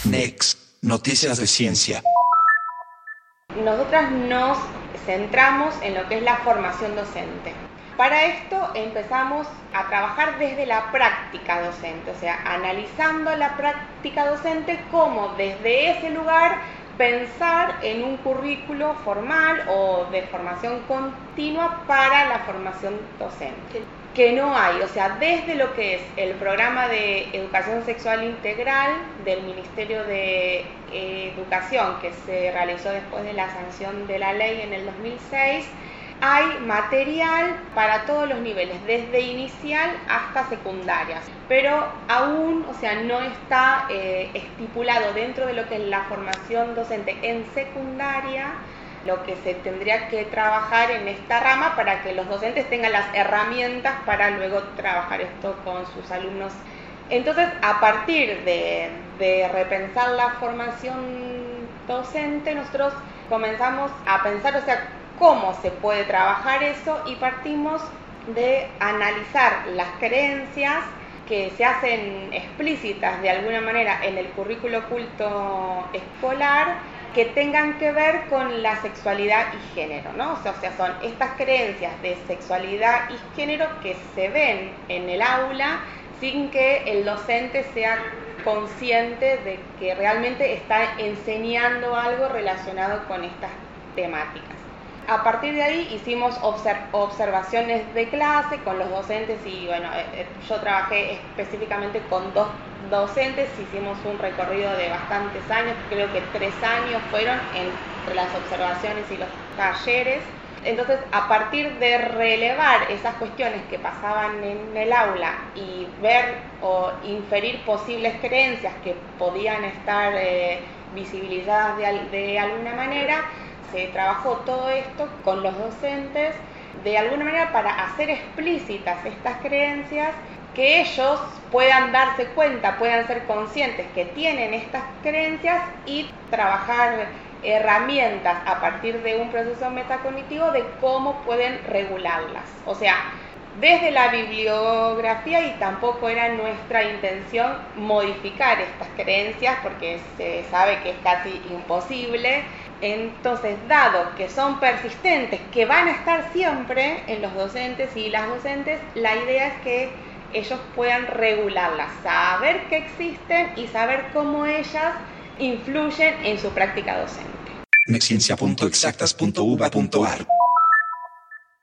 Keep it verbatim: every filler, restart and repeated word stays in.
Next, noticias de ciencia. Nosotras nos centramos en lo que es la formación docente. Para esto empezamos a trabajar desde la práctica docente, o sea, analizando la práctica docente, cómo desde ese lugar pensar en un currículo formal o de formación continua para la formación docente, que no hay, o sea, desde lo que es el programa de educación sexual integral del Ministerio de Educación, que se realizó después de la sanción de la ley en el dos mil seis, hay material para todos los niveles, desde inicial hasta secundarias, pero aún, o sea, no está eh, estipulado dentro de lo que es la formación docente en secundaria, lo que se tendría que trabajar en esta rama para que los docentes tengan las herramientas para luego trabajar esto con sus alumnos. Entonces, a partir de, de repensar la formación docente, nosotros comenzamos a pensar, o sea, cómo se puede trabajar eso, y partimos de analizar las creencias que se hacen explícitas de alguna manera en el currículo oculto escolar, que tengan que ver con la sexualidad y género, ¿no? O sea, o sea, son estas creencias de sexualidad y género que se ven en el aula sin que el docente sea consciente de que realmente está enseñando algo relacionado con estas temáticas. A partir de ahí hicimos observ- observaciones de clase con los docentes y bueno, eh, yo trabajé específicamente con dos docentes, hicimos un recorrido de bastantes años, creo que tres años fueron entre las observaciones y los talleres. Entonces, a partir de relevar esas cuestiones que pasaban en el aula y ver o inferir posibles creencias que podían estar eh, visibilizadas de, de alguna manera, se trabajó todo esto con los docentes de alguna manera para hacer explícitas estas creencias, que ellos puedan darse cuenta, puedan ser conscientes que tienen estas creencias y trabajar herramientas a partir de un proceso metacognitivo de cómo pueden regularlas. O sea, desde la bibliografía, y tampoco era nuestra intención modificar estas creencias porque se sabe que es casi imposible. Entonces, dado que son persistentes, que van a estar siempre en los docentes y las docentes, la idea es que ellos puedan regularlas, saber que existen y saber cómo ellas influyen en su práctica docente. Nexciencia punto exactas punto u b a punto a r